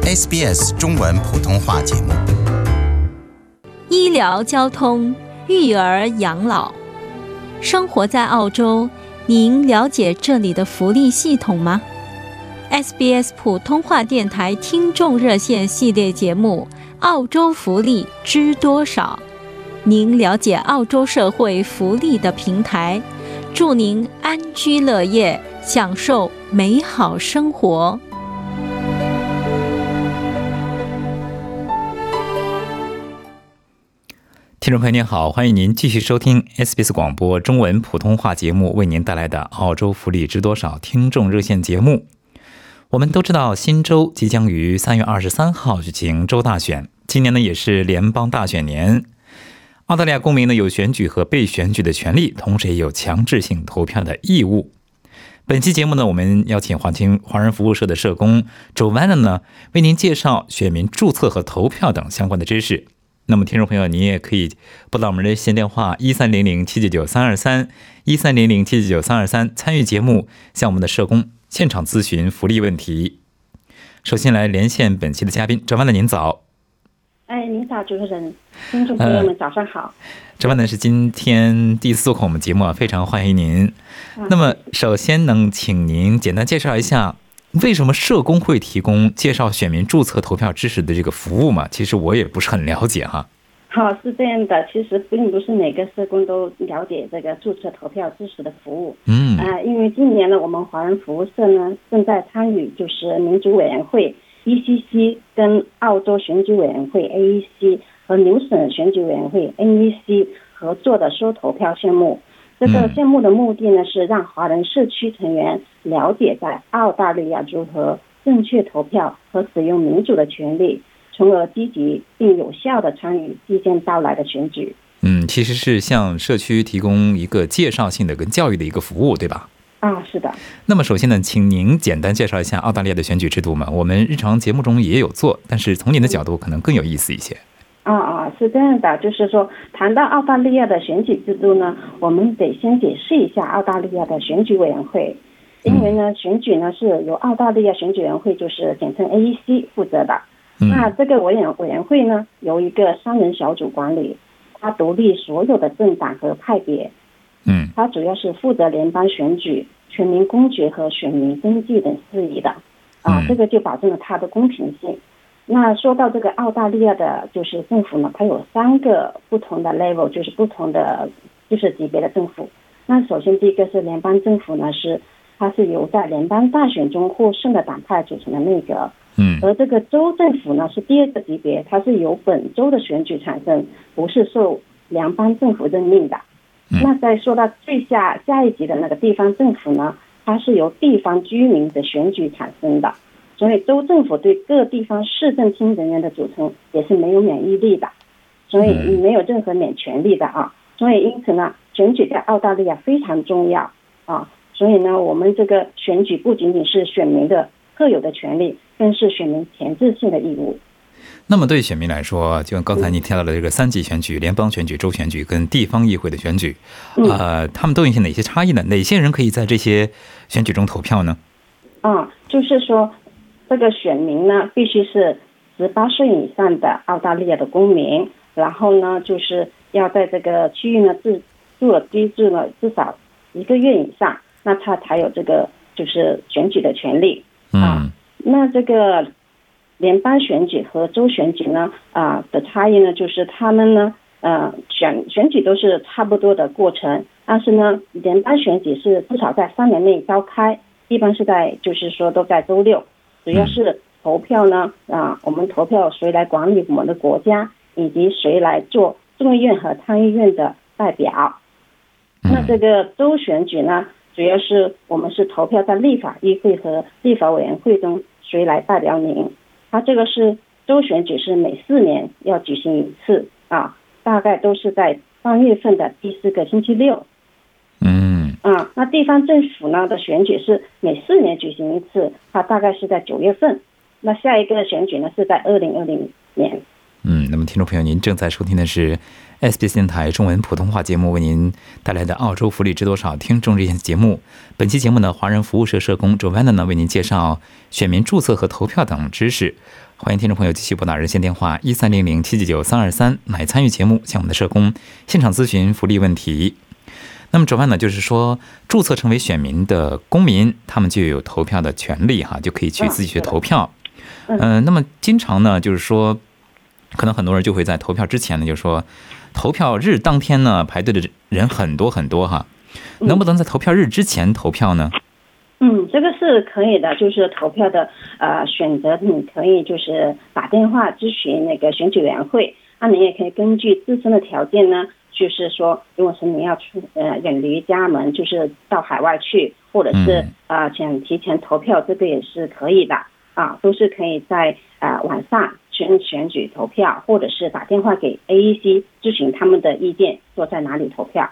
SBS 中文普通话节目。 医疗、交通、育儿、养老，生活在澳洲，您了解这里的福利系统吗？ SBS 普通话电台听众热线系列节目《澳洲福利知多少》，您了解澳洲社会福利的平台，祝您安居乐业，享受美好生活。 听众朋友您好，欢迎您继续收听 SBS 广播中文普通话节目为您带来的澳洲福利知多少听众热线节目。我们都知道新州即将于3月23号举行州大选，今年呢也是联邦大选年。澳大利亚公民呢有选举和被选举的权利，同时也有强制性投票的义务。本期节目呢，我们邀请华人服务社的社工 Joanna 呢为您介绍选民注册和投票等相关的知识。那么听众朋友，您也可以拨打我们的线电话1300-799-323 1300-799-323参与节目，向我们的社工现场咨询福利问题。首先来连线本期的嘉宾Joanna，您早。 您早，主持人，听众朋友们早上好。 Joanna是今天第一次做客我们节目，非常欢迎您。那么首先能请您简单介绍一下为什么社工会提供介绍选民注册投票知识的这个服务嘛？其实我也不是很了解哈。 好，是这样的，其实并不是每个社工都了解这个注册投票知识的服务。因为今年呢，我们华人服务社呢正在参与就是民主委员会 ECC 跟澳洲选举委员会 AEC 和纽省选举委员会 NEC 合作的收投票项目。这个项目的目的呢，是让华人社区成员了解在澳大利亚如何正确投票和使用民主的权利，从而积极并有效地参与即将到来的选举。 其实是向社区提供一个介绍性的跟教育的一个服务，对吧？ 是的。 那么首先呢，请您简单介绍一下澳大利亚的选举制度嘛？我们日常节目中也有做，但是从您的角度可能更有意思一些。 是这样的，就是说谈到澳大利亚的选举制度呢，我们得先解释一下澳大利亚的选举委员会。因为呢，选举呢是由澳大利亚选举委员会，就是简称 AEC 负责的。那这个委员会呢，由一个3人小组管理，它独立所有的政党和派别。它主要是负责联邦选举、全民公决和选民登记等事宜的。这个就保证了它的公平性。那说到这个澳大利亚的就是政府呢，它有3个不同的 level， 就是不同的就是级别的政府。那首先第一个是联邦政府呢，它是由在联邦大选中获胜的党派组成的内阁。而这个州政府呢是第2个级别，它是由本州的选举产生，不是受联邦政府任命的。那再说到最下一级的那个地方政府呢，它是由地方居民的选举产生的。所以州政府对各地方市政厅人员的组成也是没有免疫力的，所以没有任何免权利的所以因此呢，选举在澳大利亚非常重要所以呢，我们这个选举不仅仅是选民的特有的权利，更是选民前置性的义务。 那么对选民来说，就刚才您提到的这个3级选举、联邦选举、州选举跟地方议会的选举，他们都有些哪些差异呢？哪些人可以在这些选举中投票呢？ 就是说这个选民呢，必须是18岁以上的澳大利亚的公民，然后呢，就是要在这个区域呢居住了至少1个月以上，那他才有这个就是选举的权利。那这个联邦选举和州选举呢的差异呢，就是他们呢选举都是差不多的过程，但是呢，联邦选举是至少在3年内召开，一般是就是说都在周6。主要是投票呢我们投票谁来管理我们的国家，以及谁来做众议院和参议院的代表。那这个州选举呢，主要是我们是投票在立法议会和立法委员会中谁来代表您。它这个是州选举是每4年要举行一次大概都是在3月份的第4个星期六。那地方政府呢的选举是每4年举行一次，它大概是在9月份。那下一个选举呢是在2020年。 那么听众朋友，您正在收听的是 SBS 电台中文普通话节目为您带来的澳洲福利知多少听众热线节目。本期节目呢，华人服务社社工 Joanna 呢为您介绍选民注册和投票等知识。欢迎听众朋友继续拨打热线电话1300-799-323来参与节目，向我们的社工现场咨询福利问题。那么Joanna呢，就是说注册成为选民的公民，他们就有投票的权利哈，就可以去自己去投票。那么经常呢，就是说可能很多人就会在投票之前呢，就是说投票日当天呢排队的人很多很多哈，能不能在投票日之前投票呢？ 这个是可以的，就是投票的选择，你可以就是打电话咨询那个选举委员会，那你也可以根据自身的条件呢，就是说如果是你要远离家门，就是到海外去，或者是想提前投票，这个也是可以的都是可以在晚上选举投票，或者是打电话给 AEC 咨询他们的意见，说在哪里投票。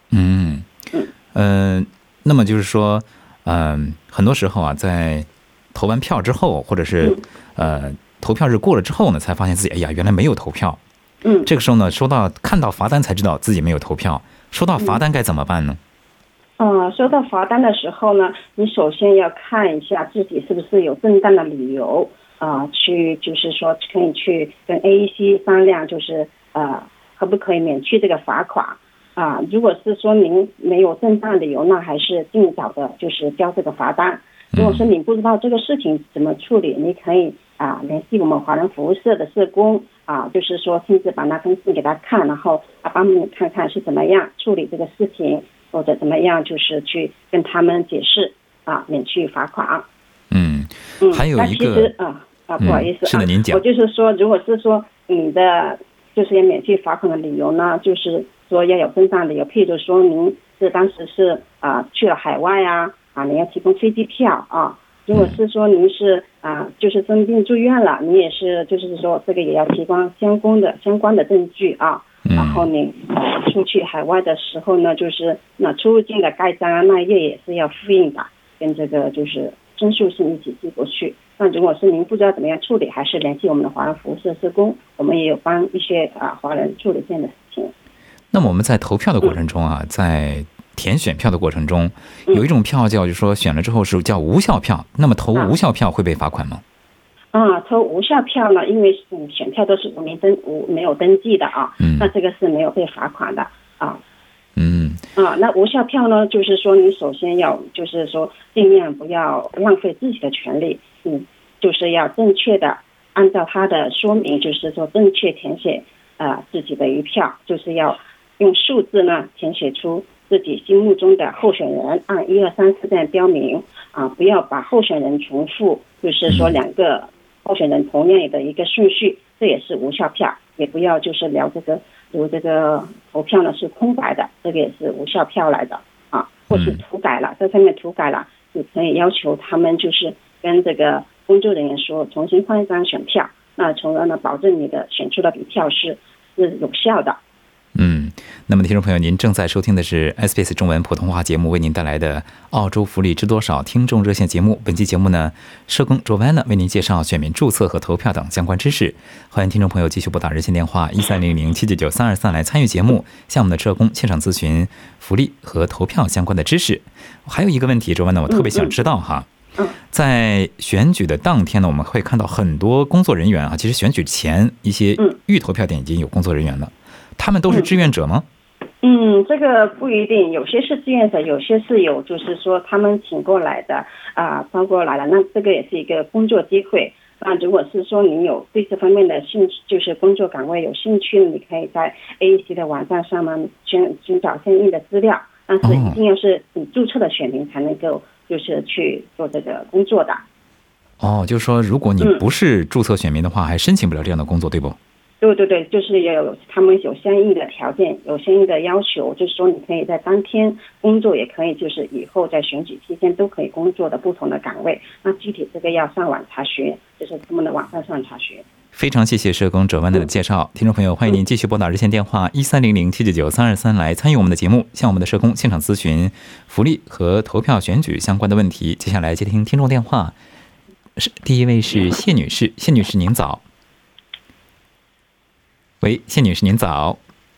那么就是说很多时候啊，在投完票之后，或者是投票日过了之后呢，才发现自己哎呀原来没有投票。这个时候呢，看到罚单才知道自己没有投票。收到罚单该怎么办呢？ 收到罚单的时候呢，你首先要看一下自己是不是有正当的理由去就是说可以去跟 AEC 商量，就是可不可以免去这个罚款如果是说您没有正当理由，那还是尽早的就是交这个罚单。如果是你不知道这个事情怎么处理，你可以联系我们华人服务社的社工就是说亲自把那封信给他看，然后帮你看看是怎么样处理这个事情，或者怎么样就是去跟他们解释免去罚款。 还有一个其实不好意思是的，您讲。 我就是说，如果是说你的就是要免去罚款的理由呢，就是说要有正当理由，譬如说您是当时是去了海外你要提供飞机票如果是说您是就是生病住院了，你也是就是说这个也要提供相关的证据然后你出去海外的时候呢，就是那出入境的盖章那页也是要复印的，跟这个就是申诉信一起寄过去。那如果是您不知道怎么样处理，还是联系我们的华人服务社社工，我们也有帮一些华人处理这样的事情。 那么我们在投票的过程中在填选票的过程中，有一种票就是说选了之后是叫无效票，那么投无效票会被罚款吗？ 投无效票呢，因为选票都是没有登记的那这个是没有被罚款的那无效票呢，就是说你首先要就是说尽量不要浪费自己的权利，就是要正确的按照他的说明，就是说正确填写自己的一票，就是要用数字呢填写出自己心目中的候选人，按1、2、3、4这样标明不要把候选人重复，就是说两个候选人同样的一个顺序，这也是无效票。也不要就是如这个投票呢是空白的，这个也是无效票来的或是涂改了，在上面涂改了，就可以要求他们就是跟这个工作人员说重新换一张选票，那从而呢保证你的选出的比票是有效的。 那么听众朋友，您正在收听的是 SBS 中文普通话节目为您带来的澳洲福利知多少听众热线节目。本期节目呢，社工 Joanna 为您介绍选民注册和投票等相关知识。欢迎听众朋友继续拨打热线电话1300-799-323来参与节目，向我们的社工现场咨询福利和投票相关的知识。还有一个问题 Joanna 我特别想知道在选举的当天呢，我们会看到很多工作人员其实选举前一些预投票点已经有工作人员了，他们都是志愿者吗？ 这个不一定，有些是志愿者，有些是有就是说他们请过来的招过来了，那这个也是一个工作机会。那如果是说你有对这方面的兴趣，就是工作岗位有兴趣，你可以在 AEC 的网站上面寻找相应的资料，但是一定要是你注册的选民才能够就是去做这个工作的。 就是说如果你不是注册选民的话，还申请不了这样的工作，对不？ 对，就是他们有相应的条件，有相应的要求，就是说你可以在当天工作，也可以就是以后在选举期间都可以工作的不同的岗位。那具体这个要上网查询，就是他们的网站上查询。 非常谢谢社工Joanna的介绍。听众朋友，欢迎您继续拨打热线电话1300-799-323来参与我们的节目，向我们的社工现场咨询福利和投票选举相关的问题。接下来接听听众电话，第一位是谢女士。谢女士您早。喂，谢女士您早。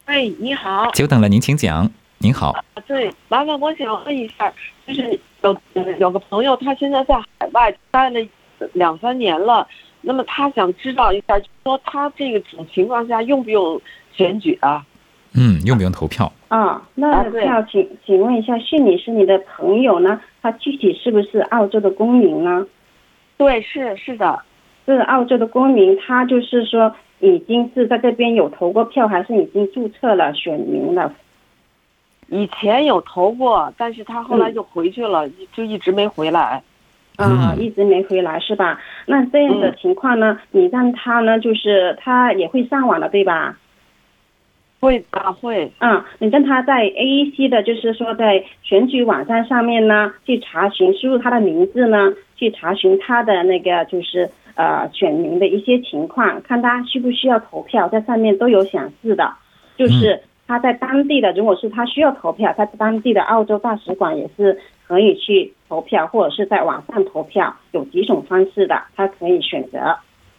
哎，你好。 久等了，您请讲。您好。 对，麻烦我想问一下，就是有个朋友，他现在在海外待了2-3年了，那么他想知道一下，说他这种情况下用不用选举啊？ 用不用投票？ 那要请问一下，谢女士，你的朋友呢？他具体是不是澳洲的公民呢？ 对，是的， 是澳洲的公民。他就是说，已经是在这边有投过票，还是已经注册了选民了？ 以前有投过，但是他后来就回去了，就一直没回来。 一直没回来是吧？那这样的情况呢，你让他呢，就是他也会上网的，对吧？ 会。 你让他在 AEC 的，就是说在选举网站上面呢，去查询，输入他的名字呢，去查询他的那个就是选民的一些情况，看他需不需要投票，在上面都有显示的。就是他在当地的，如果是他需要投票，他在当地的澳洲大使馆也是可以去投票，或者是在网上投票，有几种方式的，他可以选择。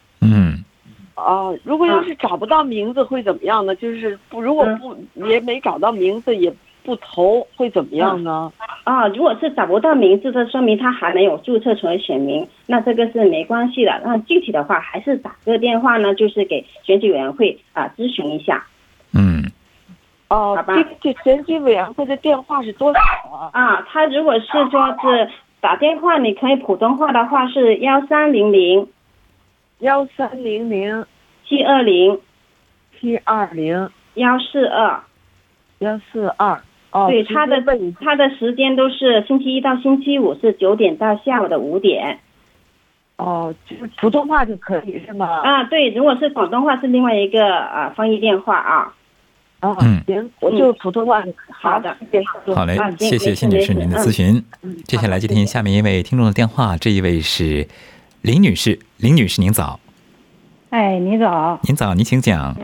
如果要是找不到名字会怎么样呢？就是如果也没找到名字也不投会怎么样呢？ 如果是找不到名字的，说明他还没有注册成为选民，那这个是没关系的。那具体的话还是打个电话呢，就是给选举委员会咨询一下。好吧。 这选举委员会的电话是多少啊？ 他如果是说是打电话，你可以普通话的话是1300 1300 720 720 142。对，他的时间都是星期一到星期五，是9点到下午的5点。 就是普通话就可以是吗？ 对，如果是广东话是另外一个翻译电话啊。 行，我就普通话。 好的， 好嘞，谢谢谢女士您的咨询。接下来接听下面一位听众的电话，这一位是林女士。林女士您早。 你早。 您早，您请讲。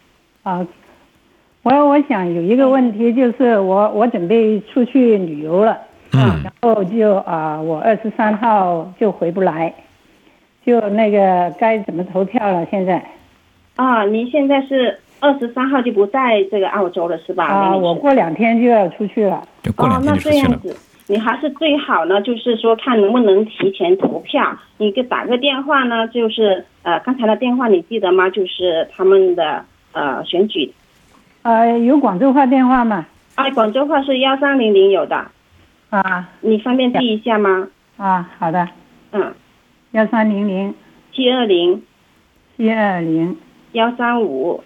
我想有一个问题，就是我准备出去旅游了，然后就我23号就回不来，就那个该怎么投票了？现在您现在是23号就不在这个澳洲了是吧？ 我过2天就要出去了。 就过2天就出去了。 那这样子，你还是最好呢，就是说看能不能提前投票。你打个电话呢，就是刚才的电话你记得吗？就是他们的选举。 有广州话电话吗？ 广州话是1300有的。你方便记一下吗？ 好的。1300 720 135。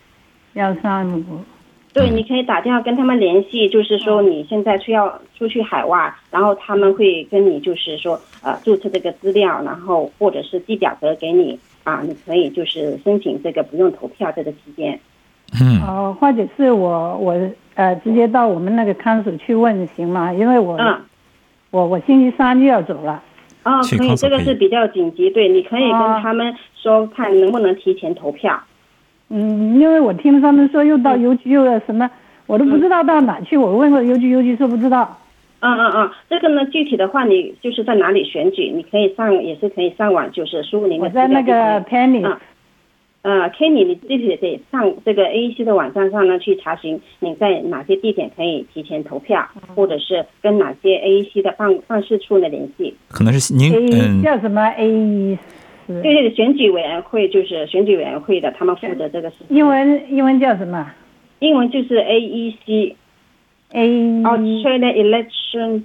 对，你可以打电话跟他们联系，就是说你现在要出去海外，然后他们会跟你就是说注册这个资料，然后或者是寄表格给你你可以就是申请这个不用投票这个期间。 或者是我直接到我们那个看守去问行吗？因为我星期3就要走了。 可以，这个是比较紧急，对，你可以跟他们说看能不能提前投票。 因为我听他们说又到邮局又要什么，我都不知道到哪去。我问过邮局说不知道。 这个呢，具体的话你就是在哪里选举，你可以也是可以上网，就是输入您的资料。 我在那个 Kenny，你具体得上这个 AEC 的网站上呢去查询你在哪些地点可以提前投票，或者是跟哪些 AEC 的办事处的联系。 可能是您叫什么 AEC？ 对，选举委员会，就是选举委员会的，他们负责这个事情。 英文叫什么？ 英文就是 AEC。Australia Election。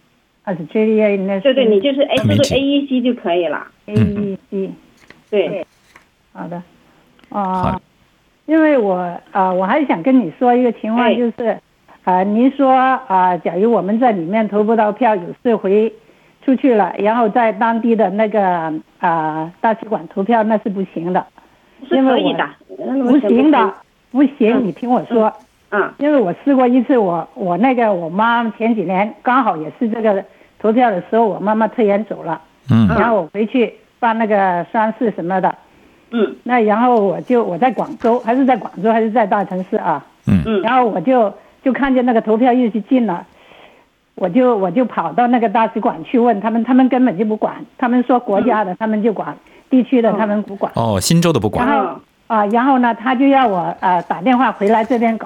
对，你就是输入 AEC 就可以了。 AEC。 对。 好的。因为我还想跟你说一个情况，就是您说假如我们在里面投不到票，有事回出去了，然后在当地的那个大使馆投票，那是不行的。 是可以的。 不行的，不行，你听我说。因为我试过一次，我妈前几年刚好也是这个投票的时候，我妈妈突然走了。然后我回去办那个丧事什么的。那然后我在广州，还是在大城市啊。然后我就看见那个投票日期近了，我就跑到那个大使馆去问他们根本就不管，他们说国家的他们就管，地区的他们不管。 新州的不管。 然后呢，他就要我打电话回来这边搞，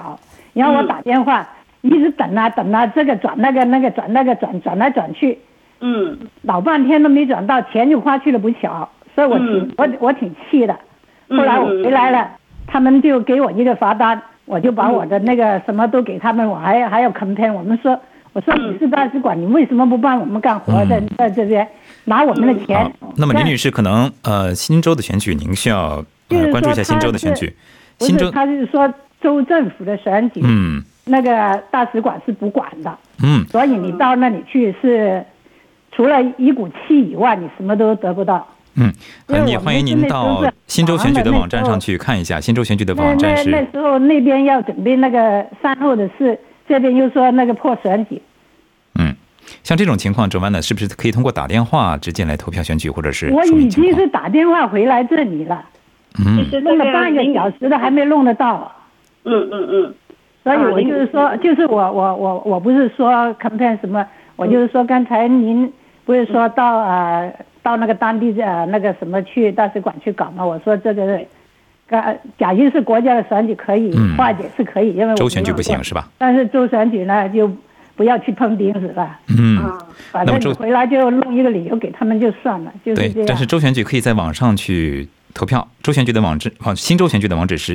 然后我打电话，一直等啊，这个转那个，转来转去，老半天都没转到，钱就花去了不小，所以我挺气的。后来我回来了，他们就给我一个罚单，我就把我的那个什么都给他们，我还要 complain， 我说你是大使馆，你为什么不帮我们干活，在这边拿我们的钱？ 那么林女士可能新州的选举您需要关注一下新州的选举。新州他是说州政府的选举，那个大使馆是不管的，所以你到那里去是除了一股气以外，你什么都得不到。 也欢迎您到新州选举的网站上去看一下。新州选举的网站是那时候那边要准备那个善后的事，这边又说那个破选举。 像这种情况，周万呢，是不是可以通过打电话直接来投票选举，或者是我已经是打电话回来这里了，弄了半个小时的还没弄得到。所以我就是说，就是我不是说 complain 什么，我就是说刚才您不是说到那个当地那个什么去大使馆去搞嘛？我说这个假如是国家的选举可以化解是可以，因为州选举不行是吧？ 但是州选举呢就不要去碰钉子了。反正你回来就弄一个理由给他们就算了，就是这样。 对，但是州选举可以在网上去投票。州选举的网址，新州选举的网址是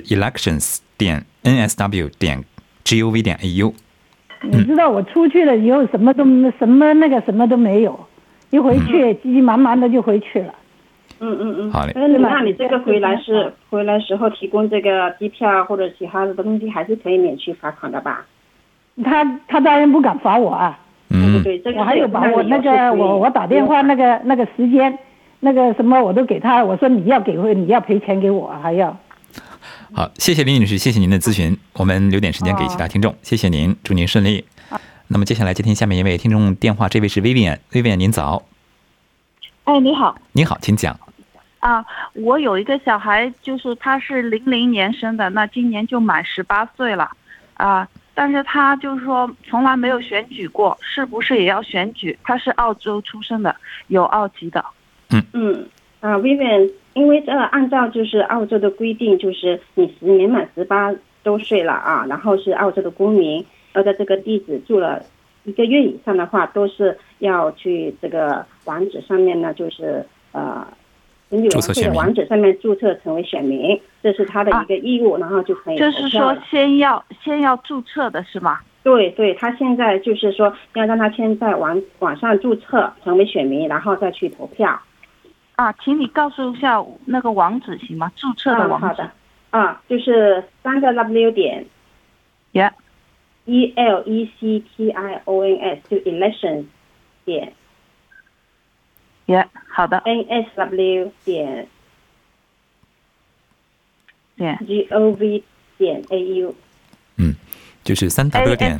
elections.nsw.gov.au。 你知道我出去了以后什么都没有，一回去急急忙忙的就回去了。 好嘞。 那你这个回来时候提供这个机票或者其他的东西，还是可以免去罚款的吧？ 他当然不敢罚我啊。 对，这个我还有把我那个我打电话那个时间那个什么我都给他，我说你要赔钱给我还要。 好，谢谢林女士，谢谢您的咨询，我们留点时间给其他听众，谢谢您，祝您顺利。那么接下来接听下面一位听众电话，这位是 Vivian 您早。 你好。 你好，请讲。 我有一个小孩，就是他是00年生的，那今年就满18岁了但是他就是说从来没有选举过，是不是也要选举？他是澳洲出生的，有澳籍的。 Vivian， 因为按照就是澳洲的规定，就是你年满18周岁了然后是澳洲的公民，要在这个地址住了1个月以上的话，都是要去这个网址上面呢，就是选举委员会的网址上面注册成为选民，这是他的一个义务，然后就可以投票了。 就是说先要注册的是吗？ 对，他现在就是说要让他先在网上注册成为选民，然后再去投票。 请你告诉一下那个网址行吗？注册的网址。 好的。就是3个 W 点。elections 就 elections 点。 好的。 nsw 点。gov 点 au。 就是3W 点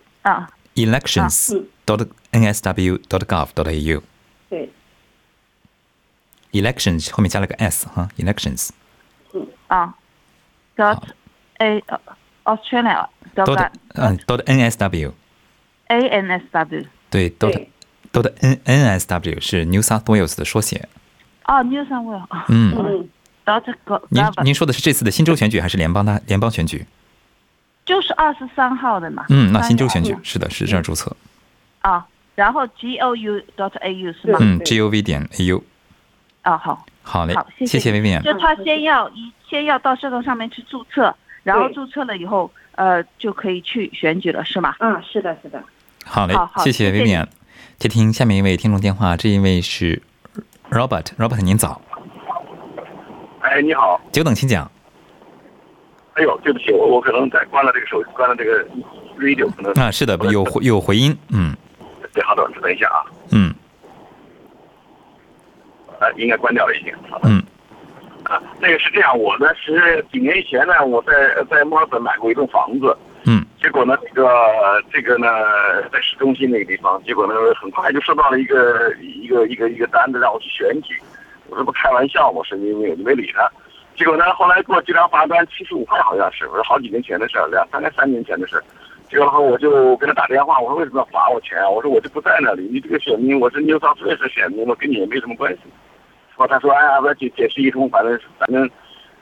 elections.nsw.gov.au。 对。 elections 后面加了个 s elections。 Australia .nsw。 ANSW。 对.nsw 是 New South Wales 的缩写。 New South Wales。 您说的是这次的新州选举还是联邦选举？ 就是23号的嘛。 那新州选举是的，是这样注册。 然后 gou.au 是吗 gov.au。好嘞，谢谢 Vivian。 就他先要到这个上面去注册，然后注册了以后就可以去选举了是吗？ 是的。 好嘞，谢谢 Vivian。接听下面一位听众电话，这一位是 Robert 您早。 你好。 久等，请讲。 对不起，我可能在关了这个手机，关了这个 radio 可能。 是的，有回音。 对，好的，等一下应该关掉了已经。好的。那个是这样，我呢是几年以前呢，我在墨尔本买过一栋房子。结果呢，这个呢，在市中心那个地方，结果呢，很快就收到了一个单子让我去选举。我说不开玩笑，我神经病，我就没理他。结果呢，后来给我寄张罚单，75块好像是，我说好几年前的事儿，大概3年前的事。结果后我就跟他打电话，我说为什么要罚我钱？我说我就不在那里，你这个选民，我是 New South Wales 选民，我跟你也没什么关系。然后他说不要解释一通，反正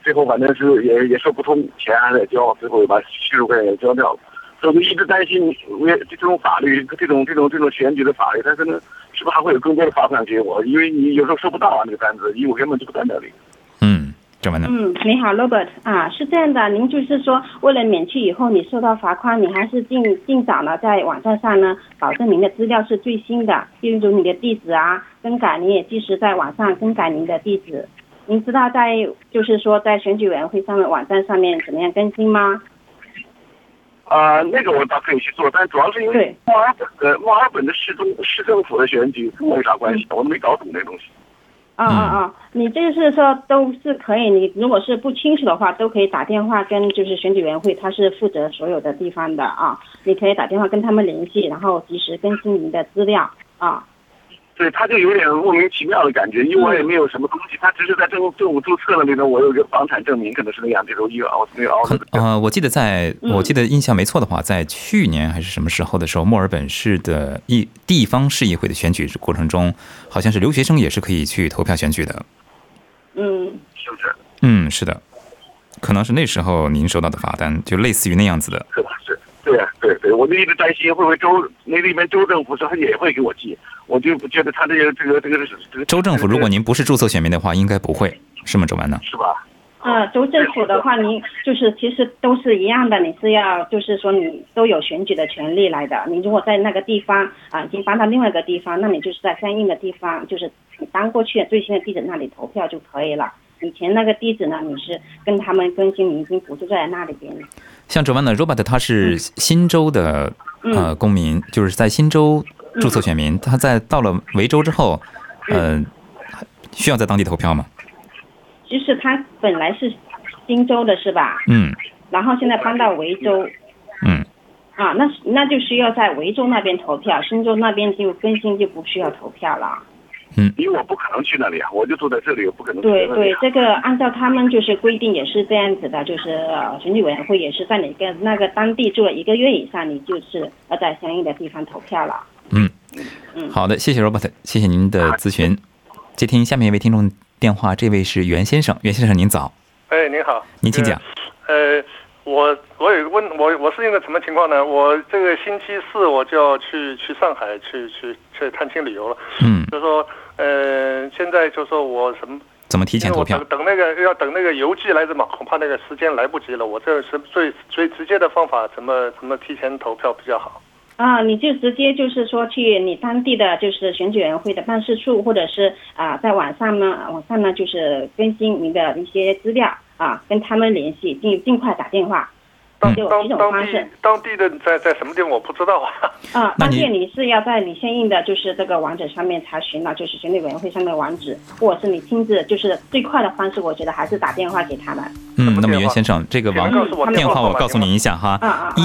最后反正是也说不通，钱还得交，最后把70块钱也交掉了。所以我们一直担心，这种法律，这种选举的法律，但是呢，是不是还会有更多的罚款给我？因为你有时候收不到啊，那个单子，因为我根本就不在那里。 这么呢？ 你好 ，Robert 啊，是这样的，您就是说，为了免去以后你受到罚款，你还是尽早呢在网站上呢，保证您的资料是最新的，比如你的地址啊更改，你也及时在网上更改您的地址。您知道就是说在选举委员会上面网站上面怎么样更新吗？ 那个我倒可以去做，但主要是因为墨尔本的市政府的选举跟我有啥关系？我没搞懂这东西。你这是说都是可以，你如果是不清楚的话，都可以打电话跟就是选举委员会，他是负责所有的地方的啊，你可以打电话跟他们联系，然后及时更新您的资料啊。 对，他就有点莫名其妙的感觉，因为我也没有什么东西，他只是在政府注册那里头，我有一个房产证明，可能是那样，这种我记得印象没错的话，在去年还是什么时候的时候，墨尔本市的地方市议会的选举过程中，好像是留学生也是可以去投票选举的。 是不是？ 是的，可能是那时候您收到的罚单，就类似于那样子的。 是吧？是。对，我就一直担心会不会那里面州政府说他也会给我寄，我就觉得他这个州政府，如果您不是注册选民的话，应该不会，是吗，周曼呢？ 是吧？ 州政府的话，您就是其实都是一样的，你是要就是说你都有选举的权利来的。你如果在那个地方已经搬到另外一个地方，那你就是在相应的地方，就是你搬过去最新的地址那里投票就可以了。以前那个地址呢，你是跟他们更新，你已经不住在那里边。 像周曼呢 ，Robert 他是新州的公民，就是在新州注册选民，他到了维州之后，需要在当地投票吗？ 就是他本来是新州的是吧？然后现在搬到维州。那就需要在维州那边投票，新州那边就更新就不需要投票了。 因为我不可能去那里啊，我就住在这里，我不可能去那里。 对，这个按照他们就是规定也是这样子的，就是选举委员会也是在你跟那个当地住了1个月以上，你就是要在相应的地方投票了。 好的，谢谢 Robert， 谢谢您的咨询。接听下面一位听众电话，这位是袁先生，袁先生您早。 您好， 您请讲。 我有一个我是一个什么情况呢？我这个星期4我就要去上海去探亲旅游了。就说现在就说我怎么提前投票？ 等那个邮寄来着嘛，恐怕那个时间来不及了。我这是最直接的方法，怎么提前投票比较好？ 你就直接就是说去你当地的就是选举委员会的办事处，或者是在网上呢就是更新您的一些资料跟他们联系，尽快打电话。有几种方式。 当地的在什么地方我不知道当地你是要在你相应的就是这个网址上面查询了，就是选举委员会上面的网址，或者是你亲自，就是最快的方式，我觉得还是打电话给他们。 那么袁先生，这个电话我告诉您一下哈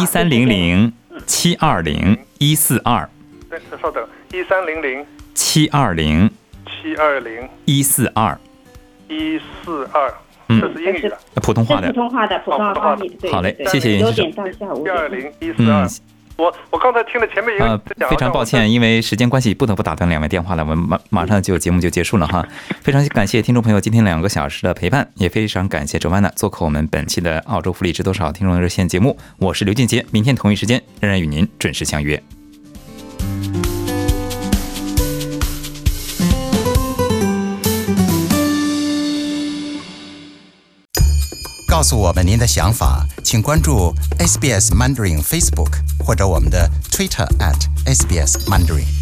，1300-720-142。 稍等 ，1300-720-142。 这是英语的， 普通话的， 普通话翻译。 好嘞，谢谢袁先生。 720-142。我刚才听了前面一个非常抱歉，因为时间关系不得不打断2位电话了，我们马上节目就结束了哈。非常感谢听众朋友今天2个小时的陪伴，也非常感谢周曼娜做客我们本期的澳洲福利知多少听众热线节目。我是刘俊杰，明天同一时间仍然与您准时相约。 告诉我们您的想法，请关注 SBS Mandarin Facebook 或者我们的 Twitter @SBS Mandarin。